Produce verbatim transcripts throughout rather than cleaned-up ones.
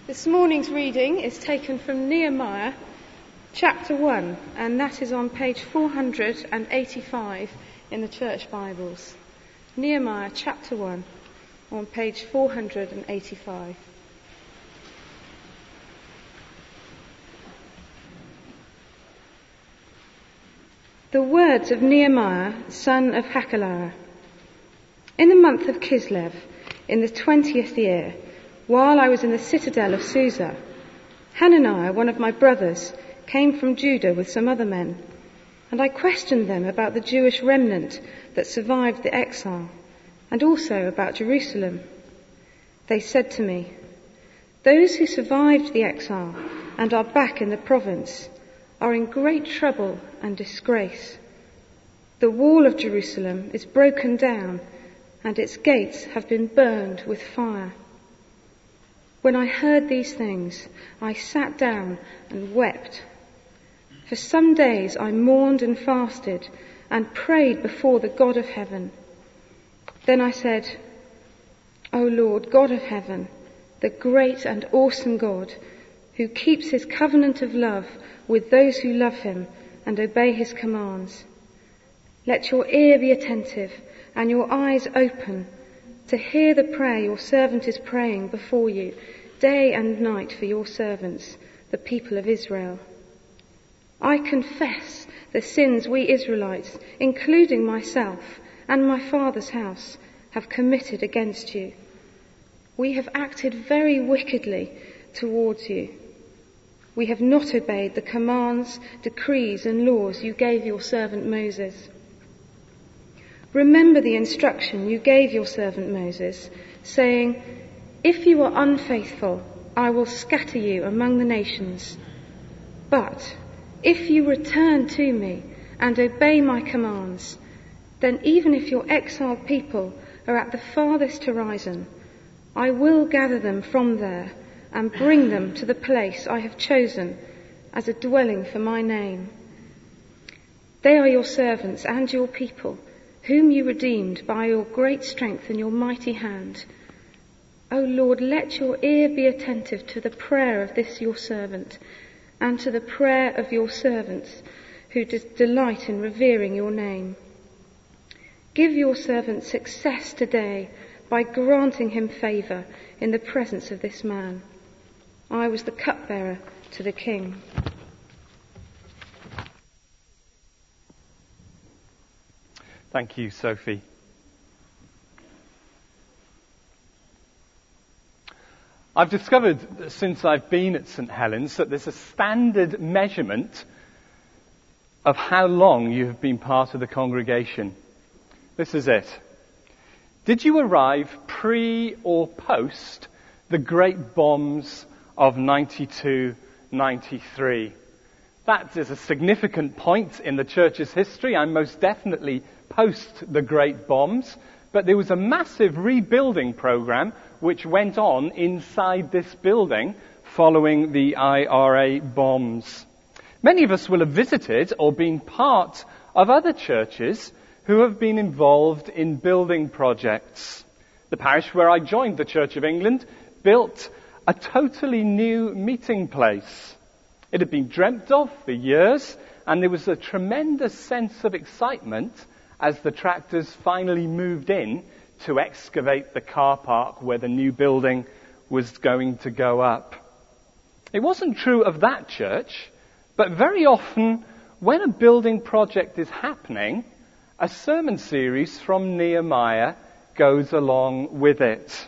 This morning's reading is taken from Nehemiah chapter one, and that is on page four hundred eighty-five in the Church Bibles. Nehemiah chapter one on page four hundred eighty-five. The words of Nehemiah, son of Hakaliah. In the month of Kislev, in the twentieth year, while I was in the citadel of Susa, Hananiah, one of my brothers, came from Judah with some other men, and I questioned them about the Jewish remnant that survived the exile, and also about Jerusalem. They said to me, "Those who survived the exile and are back in the province are in great trouble and disgrace. The wall of Jerusalem is broken down, and its gates have been burned with fire." When I heard these things, I sat down and wept. For some days I mourned and fasted and prayed before the God of heaven. Then I said, "O Lord, God of heaven, the great and awesome God, who keeps his covenant of love with those who love him and obey his commands, let your ear be attentive and your eyes open to hear the prayer your servant is praying before you day and night for your servants, the people of Israel. I confess the sins we Israelites, including myself and my father's house, have committed against you. We have acted very wickedly towards you. We have not obeyed the commands, decrees and laws you gave your servant Moses. Remember the instruction you gave your servant Moses, saying, 'If you are unfaithful, I will scatter you among the nations. But if you return to me and obey my commands, then even if your exiled people are at the farthest horizon, I will gather them from there and bring them to the place I have chosen as a dwelling for my name. They are your servants and your people, whom you redeemed by your great strength and your mighty hand. O Lord, let your ear be attentive to the prayer of this your servant, and to the prayer of your servants who delight in revering your name. Give your servant success today by granting him favour in the presence of this man." I was the cupbearer to the king. Thank you, Sophie. I've discovered that since I've been at St Helens that there's a standard measurement of how long you have been part of the congregation. This is it. Did you arrive pre or post the great bombs of ninety-two ninety-three? That is a significant point in the church's history. I'm most definitely post the great bombs, but there was a massive rebuilding program which went on inside this building following the I R A bombs. Many of us will have visited or been part of other churches who have been involved in building projects. The parish where I joined, the Church of England, built a totally new meeting place. It had been dreamt of for years, and there was a tremendous sense of excitement as the tractors finally moved in to excavate the car park where the new building was going to go up. It wasn't true of that church, but very often when a building project is happening, a sermon series from Nehemiah goes along with it.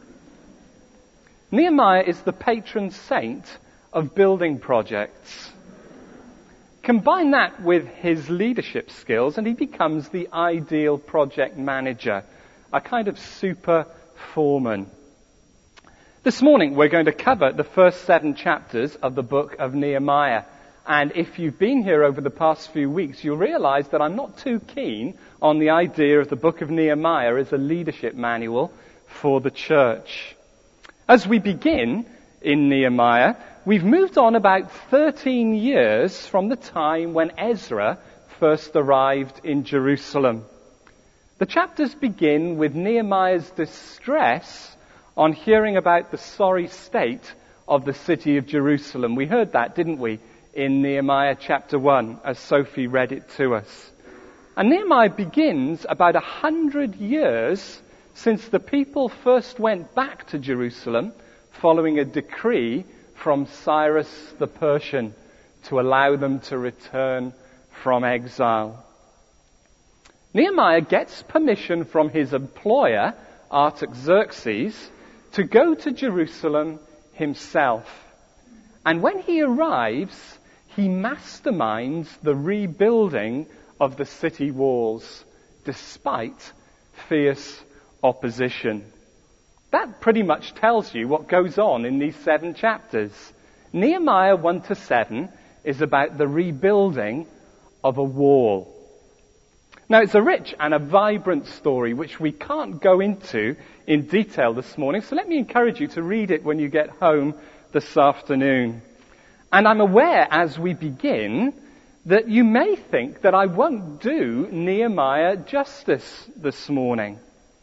Nehemiah is the patron saint of building projects. Combine that with his leadership skills and he becomes the ideal project manager, a kind of super foreman. This morning we're going to cover the first seven chapters of the book of Nehemiah. And if you've been here over the past few weeks, you'll realize that I'm not too keen on the idea of the book of Nehemiah as a leadership manual for the church. As we begin in Nehemiah, we've moved on about thirteen years from the time when Ezra first arrived in Jerusalem. The chapters begin with Nehemiah's distress on hearing about the sorry state of the city of Jerusalem. We heard that, didn't we, in Nehemiah chapter one, as Sophie read it to us. And Nehemiah begins about a hundred years since the people first went back to Jerusalem following a decree from Cyrus the Persian to allow them to return from exile. Nehemiah gets permission from his employer, Artaxerxes, to go to Jerusalem himself. And when he arrives, he masterminds the rebuilding of the city walls, despite fierce opposition. That pretty much tells you what goes on in these seven chapters. Nehemiah one to seven is about the rebuilding of a wall. Now, it's a rich and a vibrant story which we can't go into in detail this morning, so let me encourage you to read it when you get home this afternoon. And I'm aware as we begin that you may think that I won't do Nehemiah justice this morning.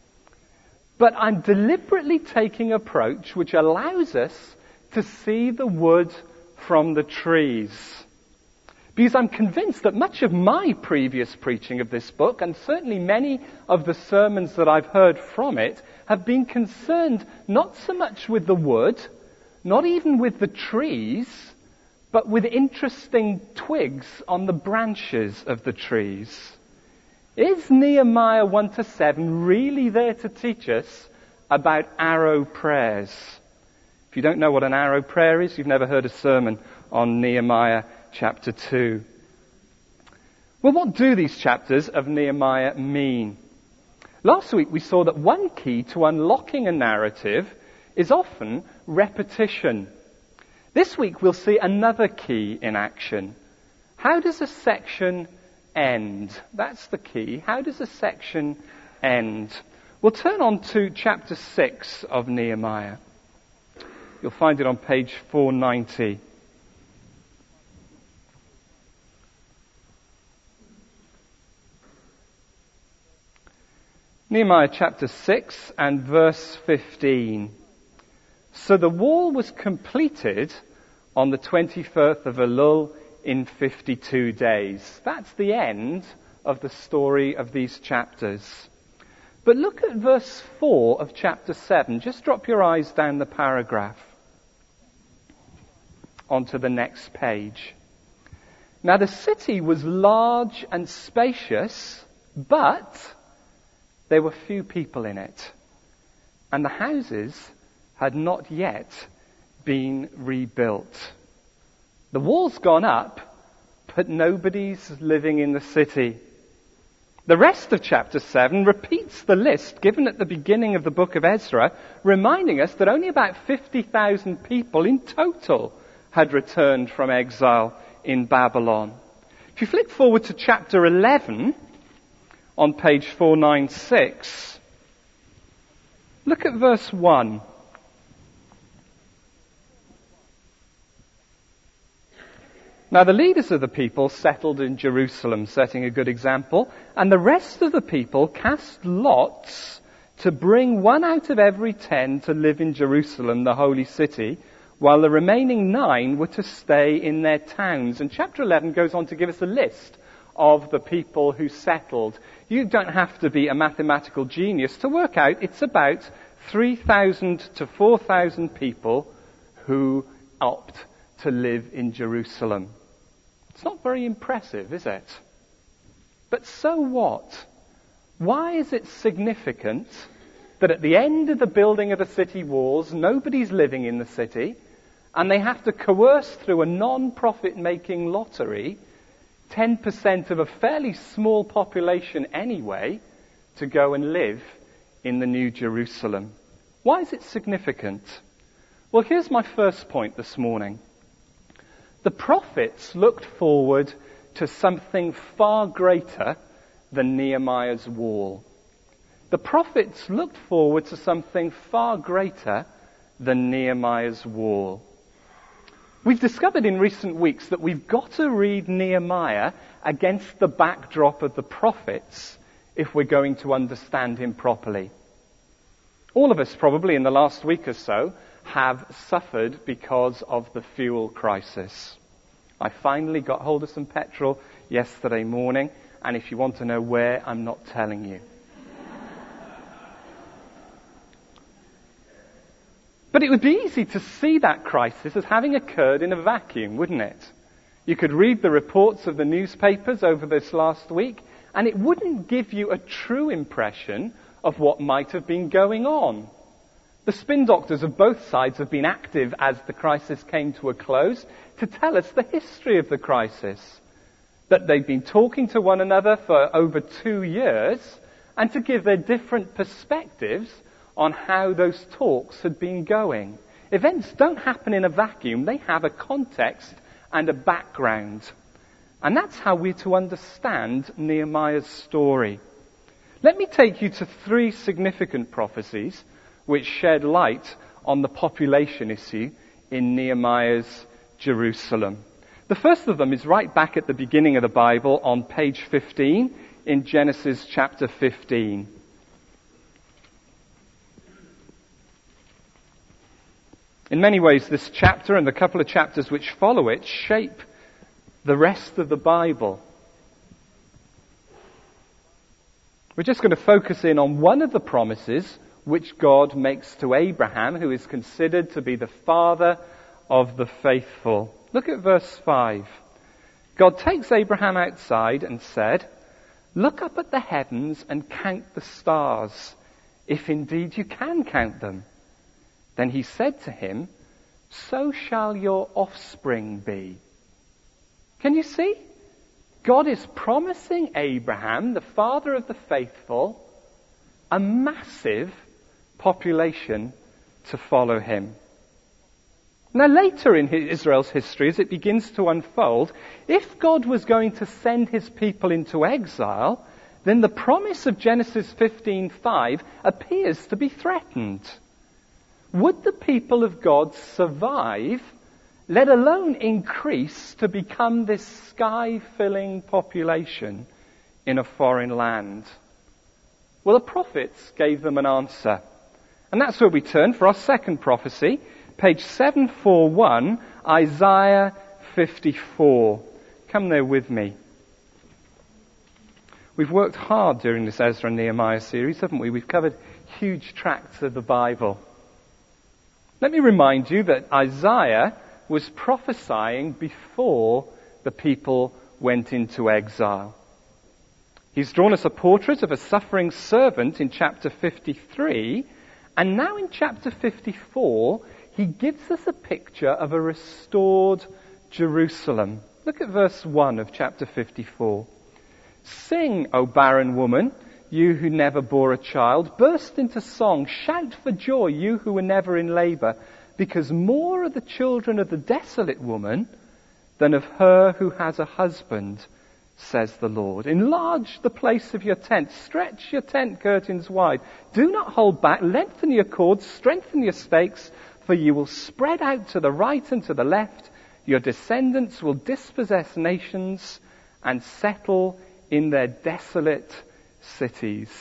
But I'm deliberately taking an approach which allows us to see the wood from the trees. Because I'm convinced that much of my previous preaching of this book, and certainly many of the sermons that I've heard from it, have been concerned not so much with the wood, not even with the trees, but with interesting twigs on the branches of the trees. Is Nehemiah one to seven really there to teach us about arrow prayers? If you don't know what an arrow prayer is, you've never heard a sermon on Nehemiah chapter two. Well, what do these chapters of Nehemiah mean? Last week we saw that one key to unlocking a narrative is often repetition. This week we'll see another key in action. How does a section end? That's the key. How does a section end? We'll turn on to chapter six of Nehemiah. You'll find it on page four ninety. Nehemiah chapter six and verse fifteen. So the wall was completed on the twenty-first of Elul in fifty-two days. That's the end of the story of these chapters. But look at verse four of chapter seven. Just drop your eyes down the paragraph onto the next page. Now the city was large and spacious, but there were few people in it, and the houses had not yet been rebuilt. The wall's gone up, but nobody's living in the city. The rest of chapter seven repeats the list given at the beginning of the book of Ezra, reminding us that only about fifty thousand people in total had returned from exile in Babylon. If you flick forward to chapter eleven, on page four ninety-six, look at verse one. Now the leaders of the people settled in Jerusalem, setting a good example, and the rest of the people cast lots to bring one out of every ten to live in Jerusalem, the holy city, while the remaining nine were to stay in their towns. And chapter eleven goes on to give us a list of the people who settled. You don't have to be a mathematical genius to work out it's about three thousand to four thousand people who opt to live in Jerusalem. It's not very impressive, is it? But so what? Why is it significant that at the end of the building of the city walls, nobody's living in the city, and they have to coerce through a non-profit making lottery ten percent of a fairly small population anyway to go and live in the New Jerusalem? Why is it significant? Well, here's my first point this morning. The prophets looked forward to something far greater than Nehemiah's wall. The prophets looked forward to something far greater than Nehemiah's wall. We've discovered in recent weeks that we've got to read Nehemiah against the backdrop of the prophets if we're going to understand him properly. All of us probably in the last week or so have suffered because of the fuel crisis. I finally got hold of some petrol yesterday morning, and if you want to know where, I'm not telling you. But it would be easy to see that crisis as having occurred in a vacuum, wouldn't it? You could read the reports of the newspapers over this last week, and it wouldn't give you a true impression of what might have been going on. The spin doctors of both sides have been active as the crisis came to a close to tell us the history of the crisis, that they've been talking to one another for over two years, and to give their different perspectives on how those talks had been going. Events don't happen in a vacuum. They have a context and a background. And that's how we're to understand Nehemiah's story. Let me take you to three significant prophecies which shed light on the population issue in Nehemiah's Jerusalem. The first of them is right back at the beginning of the Bible on page fifteen in Genesis chapter fifteen. In many ways, this chapter and the couple of chapters which follow it shape the rest of the Bible. We're just going to focus in on one of the promises which God makes to Abraham, who is considered to be the father of the faithful. Look at verse five. God takes Abraham outside and said, "Look up at the heavens and count the stars, if indeed you can count them." Then he said to him, "So shall your offspring be." Can you see? God is promising Abraham, the father of the faithful, a massive population to follow him. Now later in Israel's history, as it begins to unfold, if God was going to send his people into exile, then the promise of Genesis fifteen five appears to be threatened. Would the people of God survive, let alone increase to become this sky-filling population in a foreign land? Well, the prophets gave them an answer. And that's where we turn for our second prophecy, page seven forty-one, Isaiah fifty-four. Come there with me. We've worked hard during this Ezra and Nehemiah series, haven't we? We've covered huge tracts of the Bible. Let me remind you that Isaiah was prophesying before the people went into exile. He's drawn us a portrait of a suffering servant in chapter fifty-three, and now in chapter fifty-four, he gives us a picture of a restored Jerusalem. Look at verse one of chapter fifty-four. "Sing, O barren woman, you who never bore a child. Burst into song, shout for joy, you who were never in labor, because more are the children of the desolate woman than of her who has a husband, says the Lord. Enlarge the place of your tent. Stretch your tent curtains wide. Do not hold back. Lengthen your cords. Strengthen your stakes, for you will spread out to the right and to the left. Your descendants will dispossess nations and settle in their desolate cities."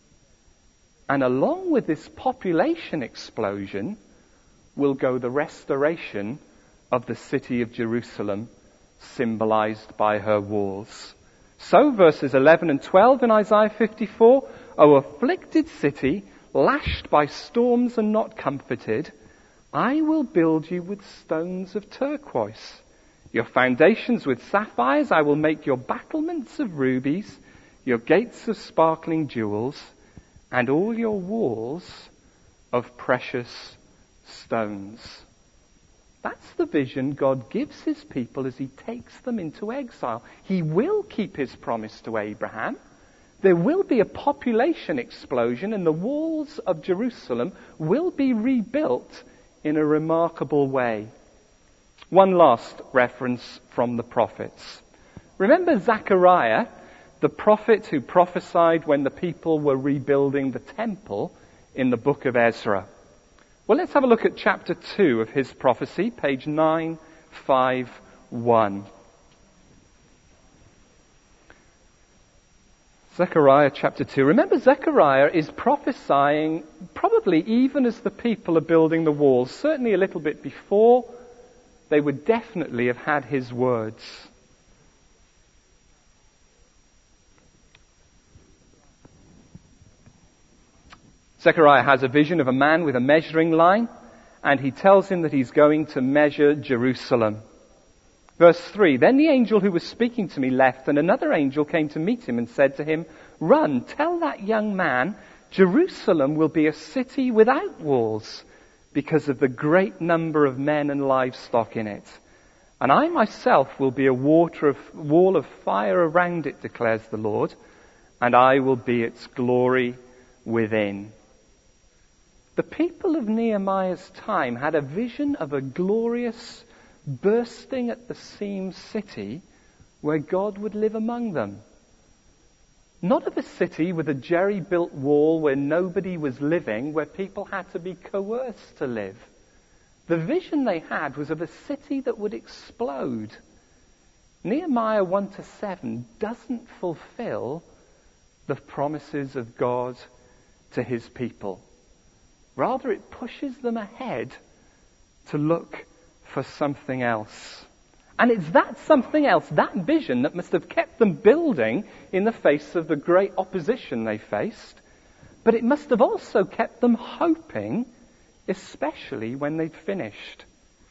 And along with this population explosion will go the restoration of the city of Jerusalem, symbolized by her walls. So verses eleven and twelve in Isaiah fifty-four, "O afflicted city, lashed by storms and not comforted, I will build you with stones of turquoise, your foundations with sapphires. I will make your battlements of rubies, your gates of sparkling jewels, and all your walls of precious stones." That's the vision God gives his people as he takes them into exile. He will keep his promise to Abraham. There will be a population explosion, and the walls of Jerusalem will be rebuilt in a remarkable way. One last reference from the prophets. Remember Zechariah, the prophet who prophesied when the people were rebuilding the temple in the book of Ezra? Well, let's have a look at chapter two of his prophecy, page nine fifty-one. Zechariah chapter two. Remember, Zechariah is prophesying probably even as the people are building the walls, certainly a little bit before. They would definitely have had his words. Zechariah has a vision of a man with a measuring line, and he tells him that he's going to measure Jerusalem. Verse three, then the angel who was speaking to me left, and another angel came to meet him and said to him, run, tell that young man, Jerusalem will be a city without walls because of the great number of men and livestock in it. And I myself will be a water of, wall of fire around it, declares the Lord, and I will be its glory within. The people of Nehemiah's time had a vision of a glorious, bursting at the seams city where God would live among them. Not of a city with a jerry-built wall where nobody was living, where people had to be coerced to live. The vision they had was of a city that would explode. Nehemiah one to seven doesn't fulfill the promises of God to his people. Rather, it pushes them ahead to look for something else. And it's that something else, that vision, that must have kept them building in the face of the great opposition they faced. But it must have also kept them hoping, especially when they'd finished.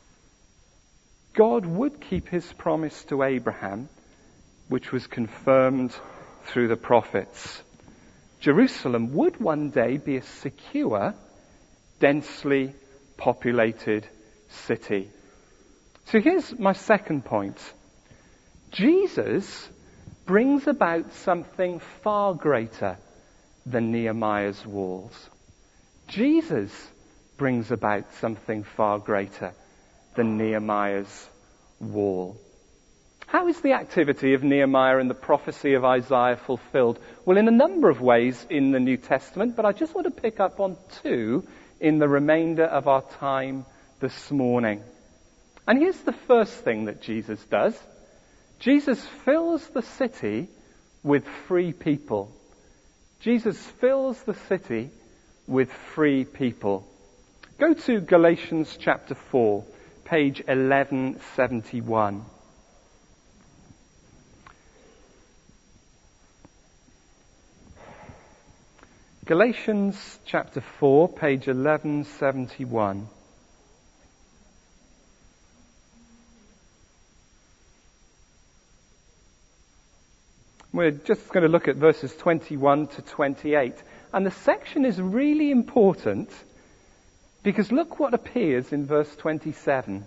God would keep his promise to Abraham, which was confirmed through the prophets. Jerusalem would one day be a secure, densely populated city. So here's my second point. Jesus brings about something far greater than Nehemiah's walls. Jesus brings about something far greater than Nehemiah's wall. How is the activity of Nehemiah and the prophecy of Isaiah fulfilled? Well, in a number of ways in the New Testament, but I just want to pick up on two in the remainder of our time this morning. And here's the first thing that Jesus does. Jesus fills the city with free people. Jesus fills the city with free people. Go to Galatians chapter four, page eleven seventy-one. Galatians chapter four, page eleven seventy-one. We're just going to look at verses twenty-one to twenty-eight. And the section is really important because look what appears in verse twenty-seven.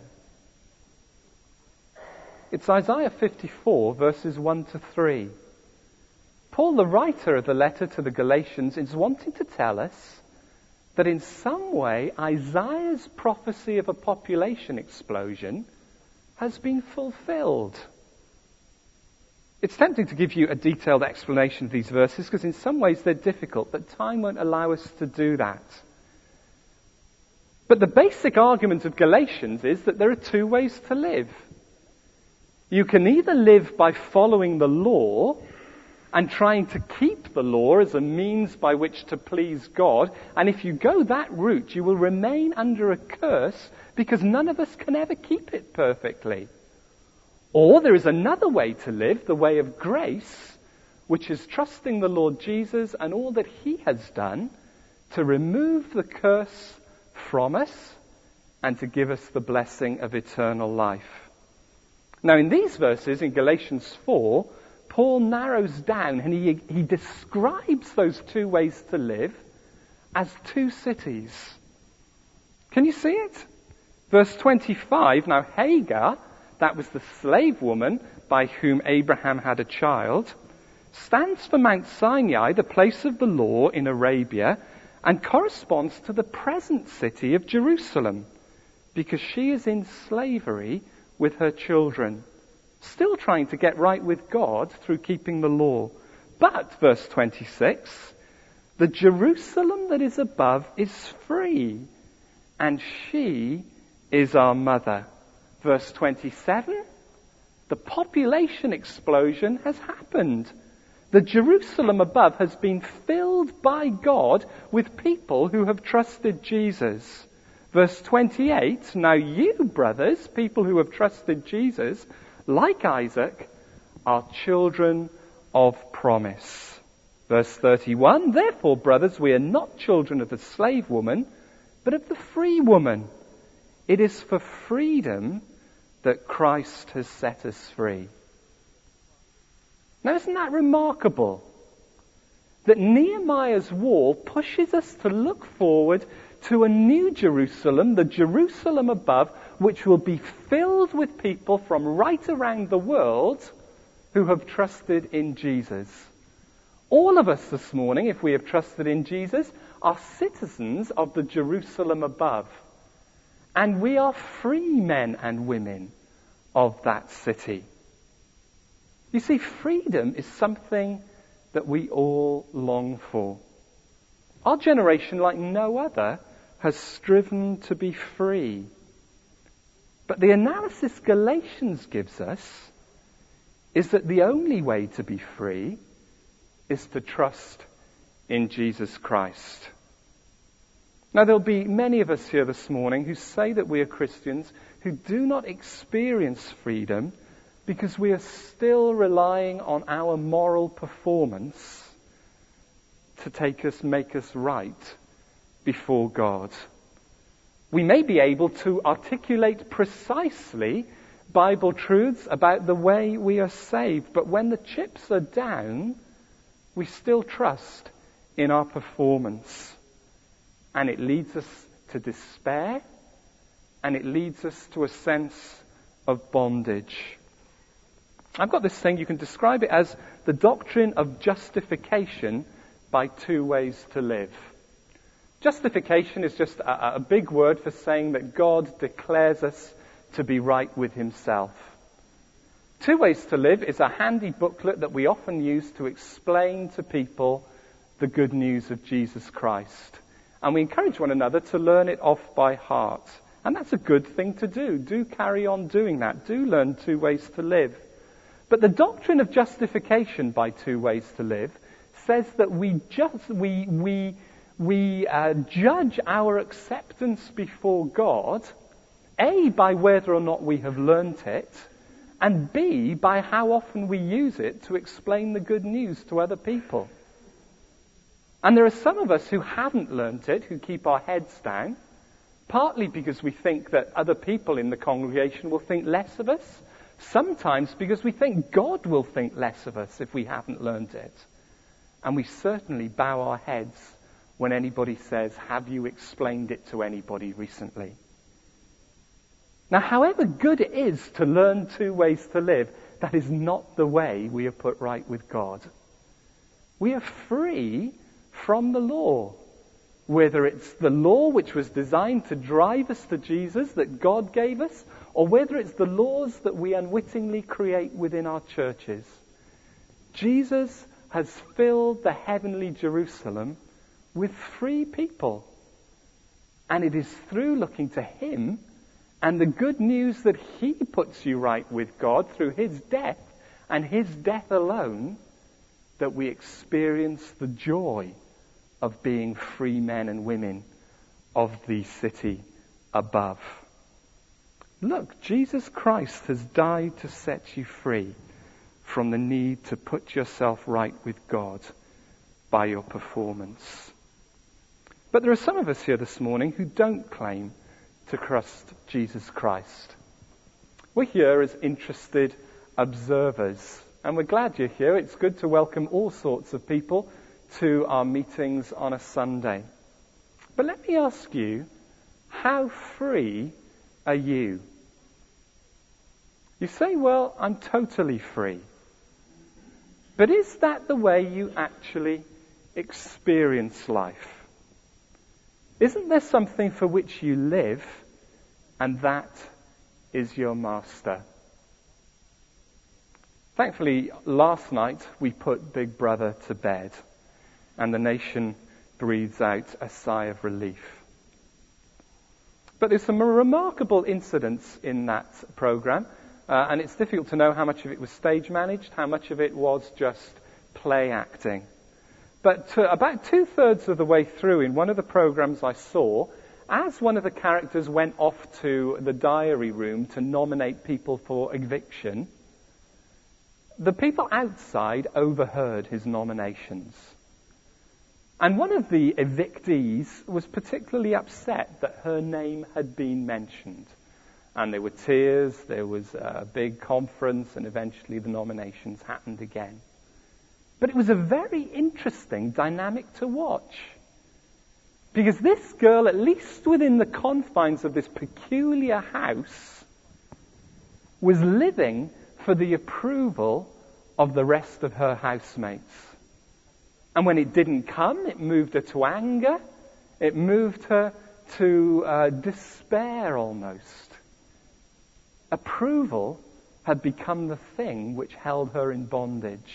It's Isaiah fifty-four, verses one to three. Paul, the writer of the letter to the Galatians, is wanting to tell us that in some way Isaiah's prophecy of a population explosion has been fulfilled. It's tempting to give you a detailed explanation of these verses because in some ways they're difficult, but time won't allow us to do that. But the basic argument of Galatians is that there are two ways to live. You can either live by following the law and trying to keep the law as a means by which to please God, and if you go that route, you will remain under a curse because none of us can ever keep it perfectly. Or there is another way to live, the way of grace, which is trusting the Lord Jesus and all that he has done to remove the curse from us and to give us the blessing of eternal life. Now in these verses, in Galatians four, Paul narrows down and he, he describes those two ways to live as two cities. Can you see it? Verse twenty-five, now Hagar, that was the slave woman by whom Abraham had a child, stands for Mount Sinai, the place of the law in Arabia, and corresponds to the present city of Jerusalem, because she is in slavery with her children, still trying to get right with God through keeping the law. But, verse twenty-six, the Jerusalem that is above is free, and she is our mother. Verse twenty-seven, the population explosion has happened. The Jerusalem above has been filled by God with people who have trusted Jesus. Verse twenty-eight, now you, brothers, people who have trusted Jesus, like Isaac, are children of promise. Verse thirty-one, therefore, brothers, we are not children of the slave woman, but of the free woman. It is for freedom that Christ has set us free. Now, isn't that remarkable? That Nehemiah's wall pushes us to look forward to a new Jerusalem, the Jerusalem above, which will be filled with people from right around the world who have trusted in Jesus. All of us this morning, if we have trusted in Jesus, are citizens of the Jerusalem above. And we are free men and women of that city. You see, freedom is something that we all long for. Our generation, like no other, has striven to be free. But the analysis Galatians gives us is that the only way to be free is to trust in Jesus Christ. Now, there'll be many of us here this morning who say that we are Christians who do not experience freedom because we are still relying on our moral performance to take us, make us right before God. We may be able to articulate precisely Bible truths about the way we are saved, but when the chips are down, we still trust in our performance. And it leads us to despair, and it leads us to a sense of bondage. I've got this thing, you can describe it as the doctrine of justification by two ways to live. Justification is just a, a big word for saying that God declares us to be right with himself. Two Ways to Live is a handy booklet that we often use to explain to people the good news of Jesus Christ. And we encourage one another to learn it off by heart. And that's a good thing to do. Do carry on doing that. Do learn two ways to live. But the doctrine of justification by two ways to live says that we just we we we uh, judge our acceptance before God, A, by whether or not we have learnt it, and B, by how often we use it to explain the good news to other people. And there are some of us who haven't learnt it, who keep our heads down, partly because we think that other people in the congregation will think less of us, sometimes because we think God will think less of us if we haven't learnt it. And we certainly bow our heads when anybody says, have you explained it to anybody recently? Now, however good it is to learn two ways to live, that is not the way we are put right with God. We are free from the law, whether it's the law which was designed to drive us to Jesus that God gave us, or whether it's the laws that we unwittingly create within our churches. Jesus has filled the heavenly Jerusalem with free people. And it is through looking to him and the good news that he puts you right with God through his death and his death alone that we experience the joy of being free men and women of the city above. Look, Jesus Christ has died to set you free from the need to put yourself right with God by your performance. But there are some of us here this morning who don't claim to trust Jesus Christ. We're here as interested observers, and we're glad you're here. It's good to welcome all sorts of people to our meetings on a Sunday. But let me ask you, how free are you? You say, well, I'm totally free. But is that the way you actually experience life? Isn't there something for which you live, and that is your master? Thankfully, last night we put Big Brother to bed, and the nation breathes out a sigh of relief. But there's some remarkable incidents in that program, uh, and it's difficult to know how much of it was stage managed, how much of it was just play acting. But uh, about two-thirds of the way through, in one of the programs I saw, as one of the characters went off to the diary room to nominate people for eviction, the people outside overheard his nominations. And one of the evictees was particularly upset that her name had been mentioned. And there were tears, there was a big conference, and eventually the nominations happened again. But it was a very interesting dynamic to watch. Because this girl, at least within the confines of this peculiar house, was living for the approval of the rest of her housemates. And when it didn't come, it moved her to anger. It moved her to uh, despair almost. Approval had become the thing which held her in bondage.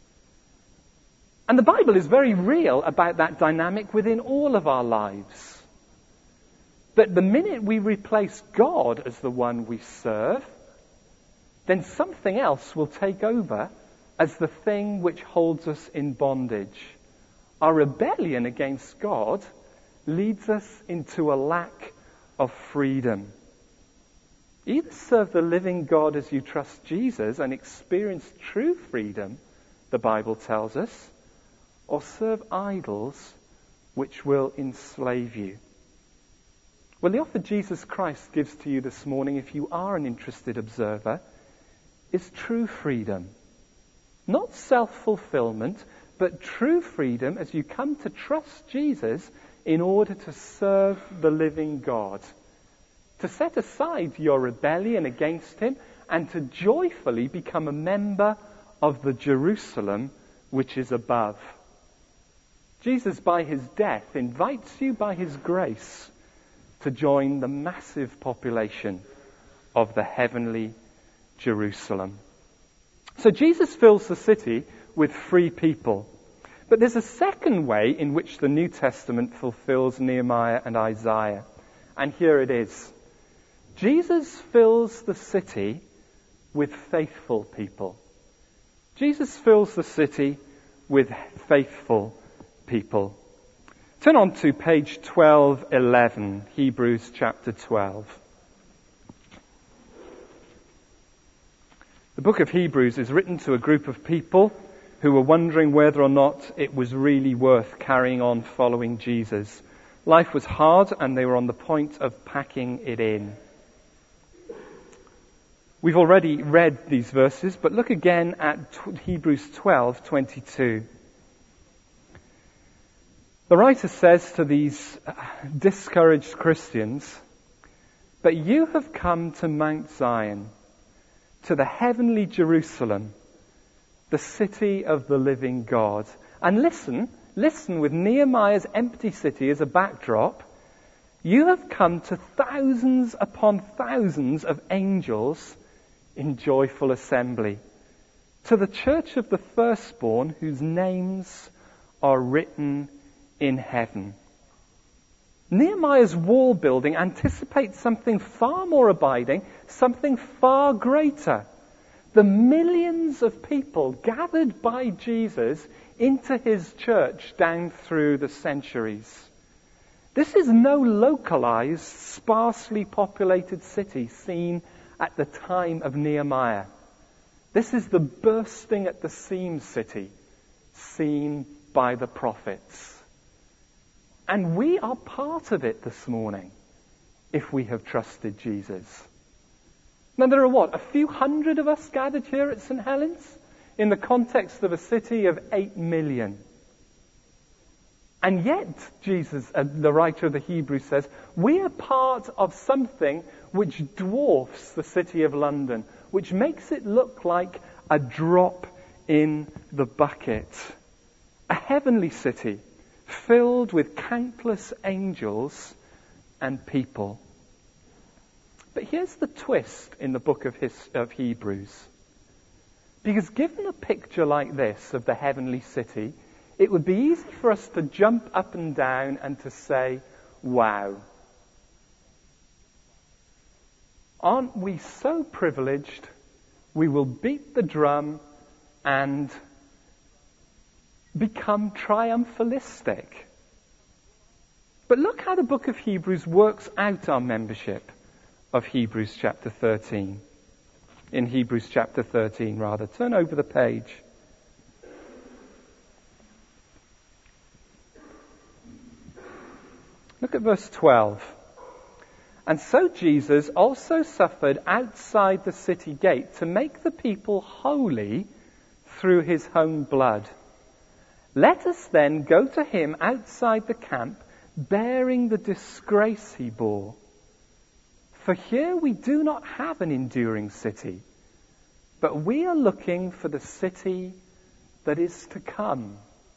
And the Bible is very real about that dynamic within all of our lives. That the minute we replace God as the one we serve, then something else will take over as the thing which holds us in bondage. Our rebellion against God leads us into a lack of freedom. Either serve the living God as you trust Jesus and experience true freedom, the Bible tells us, or serve idols which will enslave you. Well, the offer Jesus Christ gives to you this morning, if you are an interested observer, is true freedom. Not self-fulfillment, but true freedom as you come to trust Jesus in order to serve the living God. To set aside your rebellion against him and to joyfully become a member of the Jerusalem which is above. Jesus, by his death, invites you by his grace to join the massive population of the heavenly Jerusalem. So Jesus fills the city with free people. But there's a second way in which the New Testament fulfills Nehemiah and Isaiah. And here it is. Jesus fills the city with faithful people. Jesus fills the city with faithful people. Turn on to page twelve eleven, Hebrews chapter twelve. The book of Hebrews is written to a group of people who were wondering whether or not it was really worth carrying on following Jesus. Life was hard and they were on the point of packing it in. We've already read these verses, but look again at Hebrews twelve twenty-two. The writer says to these discouraged Christians, "But you have come to Mount Zion, to the heavenly Jerusalem, the city of the living God." And listen, listen with Nehemiah's empty city as a backdrop. You have come to thousands upon thousands of angels in joyful assembly, to the church of the firstborn whose names are written in heaven. Nehemiah's wall building anticipates something far more abiding, something far greater. The millions of people gathered by Jesus into his church down through the centuries. This is no localized, sparsely populated city seen at the time of Nehemiah. This is the bursting at the seams city seen by the prophets. And we are part of it this morning if we have trusted Jesus. Now there are what, a few hundred of us gathered here at Saint Helens in the context of a city of eight million. And yet, Jesus, uh, the writer of the Hebrews says, we are part of something which dwarfs the city of London, which makes it look like a drop in the bucket. A heavenly city filled with countless angels and people. But here's the twist in the book of, his, of Hebrews. Because given a picture like this of the heavenly city, it would be easy for us to jump up and down and to say, wow. Aren't we so privileged? We will beat the drum and become triumphalistic. But look how the book of Hebrews works out our membership of Hebrews chapter thirteen. In Hebrews chapter thirteen, rather. Turn over the page. Look at verse twelve. And so Jesus also suffered outside the city gate to make the people holy through his own blood. Let us then go to him outside the camp, bearing the disgrace he bore. For here we do not have an enduring city, but we are looking for the city that is to come.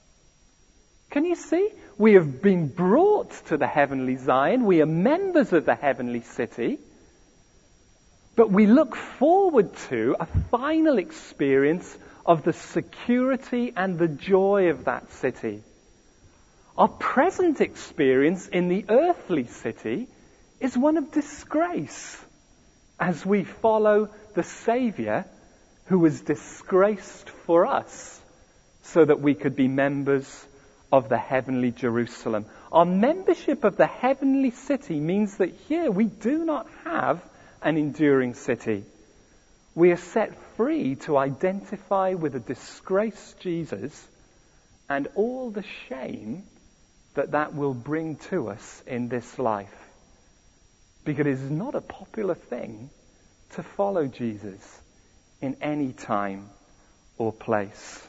Can you see? We have been brought to the heavenly Zion. We are members of the heavenly city. But we look forward to a final experience of the security and the joy of that city. Our present experience in the earthly city is one of disgrace as we follow the Saviour who was disgraced for us so that we could be members of the heavenly Jerusalem. Our membership of the heavenly city means that here we do not have an enduring city. We are set free to identify with a disgraced Jesus and all the shame that that will bring to us in this life. Because it is not a popular thing to follow Jesus in any time or place.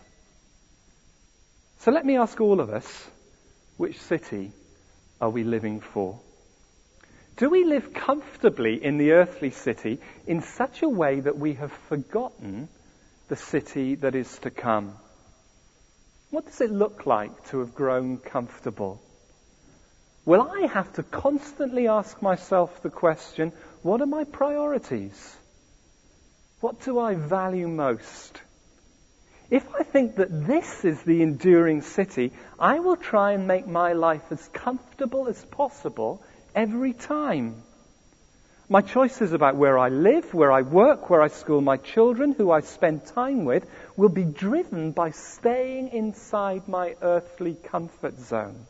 So let me ask all of us, which city are we living for? Do we live comfortably in the earthly city in such a way that we have forgotten the city that is to come? What does it look like to have grown comfortable? Well, I have to constantly ask myself the question, what are my priorities? What do I value most? If I think that this is the enduring city, I will try and make my life as comfortable as possible every time. My choices about where I live, where I work, where I school my children, who I spend time with, will be driven by staying inside my earthly comfort zone.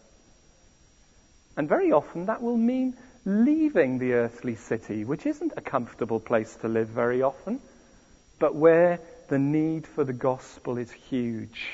And very often that will mean leaving the earthly city, which isn't a comfortable place to live very often, but where the need for the gospel is huge.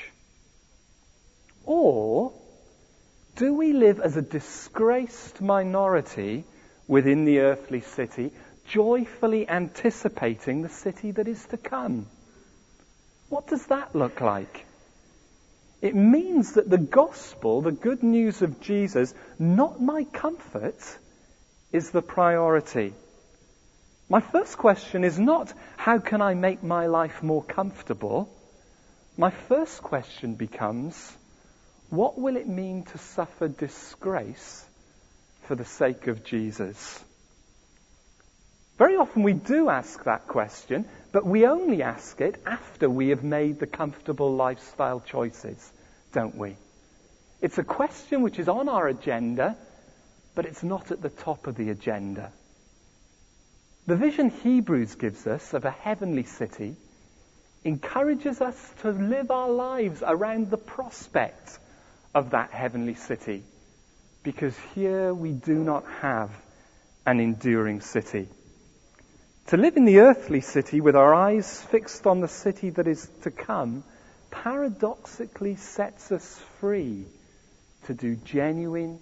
Or do we live as a disgraced minority within the earthly city, joyfully anticipating the city that is to come? What does that look like? It means that the gospel, the good news of Jesus, not my comfort, is the priority. My first question is not, how can I make my life more comfortable? My first question becomes, what will it mean to suffer disgrace for the sake of Jesus? Very often we do ask that question, but we only ask it after we have made the comfortable lifestyle choices, don't we? It's a question which is on our agenda, but it's not at the top of the agenda. The vision Hebrews gives us of a heavenly city encourages us to live our lives around the prospect of that heavenly city, because here we do not have an enduring city. To live in the earthly city with our eyes fixed on the city that is to come paradoxically sets us free to do genuine,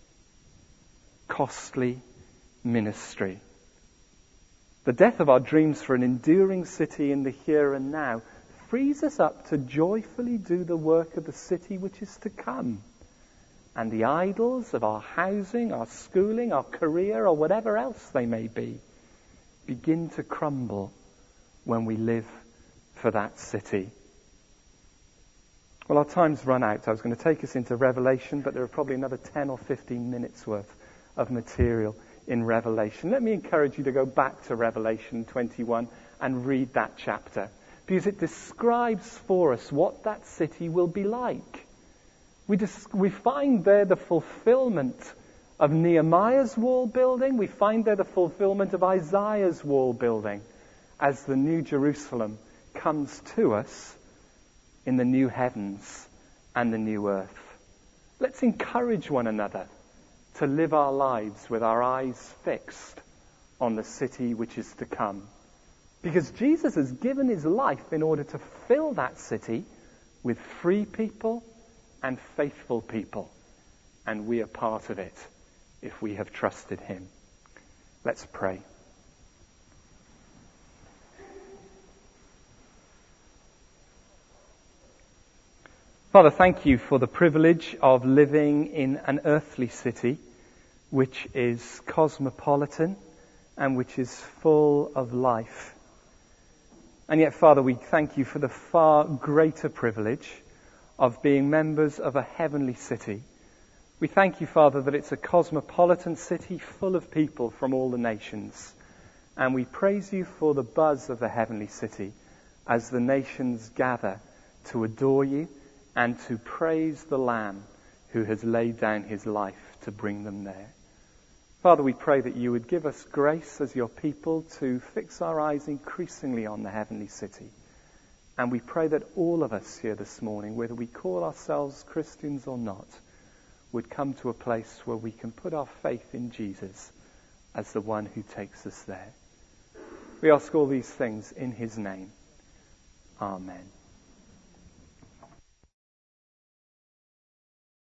costly ministry. The death of our dreams for an enduring city in the here and now frees us up to joyfully do the work of the city which is to come. And the idols of our housing, our schooling, our career, or whatever else they may be, begin to crumble when we live for that city. Well, our time's run out. I was going to take us into Revelation, but there are probably another ten or fifteen minutes worth of material in Revelation. Let me encourage you to go back to Revelation twenty-one and read that chapter, because it describes for us what that city will be like. We, dis- we find there the fulfillment of Nehemiah's wall building. We find there the fulfillment of Isaiah's wall building as the new Jerusalem comes to us in the new heavens and the new earth. Let's encourage one another to live our lives with our eyes fixed on the city which is to come. Because Jesus has given his life in order to fill that city with free people and faithful people. And we are part of it if we have trusted him. Let's pray. Father, thank you for the privilege of living in an earthly city which is cosmopolitan and which is full of life. And yet, Father, we thank you for the far greater privilege of being members of a heavenly city. We thank you, Father, that it's a cosmopolitan city full of people from all the nations. And we praise you for the buzz of the heavenly city as the nations gather to adore you and to praise the Lamb who has laid down his life to bring them there. Father, we pray that you would give us grace as your people to fix our eyes increasingly on the heavenly city. And we pray that all of us here this morning, whether we call ourselves Christians or not, would come to a place where we can put our faith in Jesus as the one who takes us there. We ask all these things in his name. Amen.